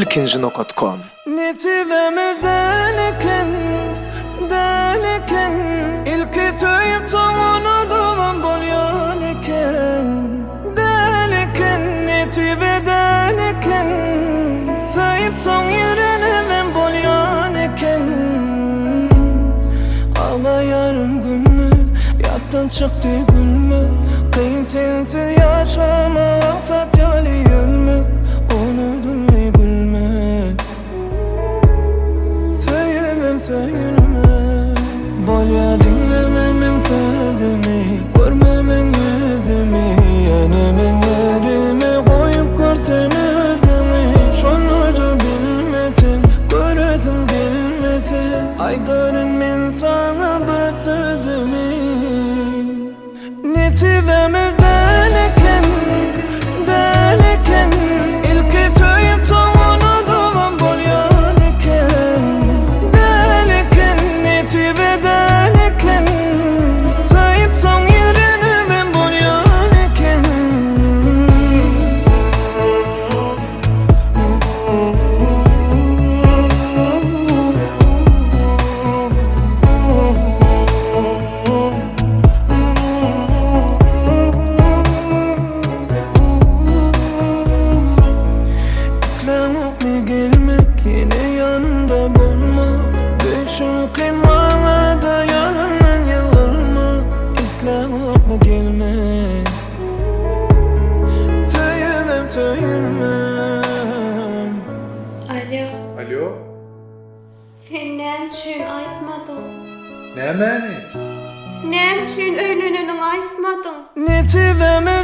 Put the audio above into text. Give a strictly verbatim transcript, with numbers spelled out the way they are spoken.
ilkinci nokta com. Netiveme deliken, deliken, ilki töyüp sonunu duman bolyan iken. Deliken, netive deliken, töyüp son yüreğime bolyan iken. Ağlayarım günü, yattan çıktı günü. Kıyın sensiz yaşama, aksat yalıyım. Onu dünle gülme, töyümüm töyülme. Bolya dinlememin fedimi, görmemin yüzümü. Yenemin yerime koyup görsen ödümü. Şunu da bilmesin, göresin bilmesin. Aydarın men sana bir sözümü. Netiveme deliken, deliken, ilki töyüp sonunu duman bolyan iken. Deliken, netive deliken, töyüp son yüreğime bolyan iken. İslamok mi gelmek, yine yanımda bulma. Düşün kıymana da yanından yılırma. İslamok mi gelmek, töyülmem töyülmem. Alo, Alo, sen nem için aytmadın? ne mani? Nem için öylününü aytmadın? Netiveme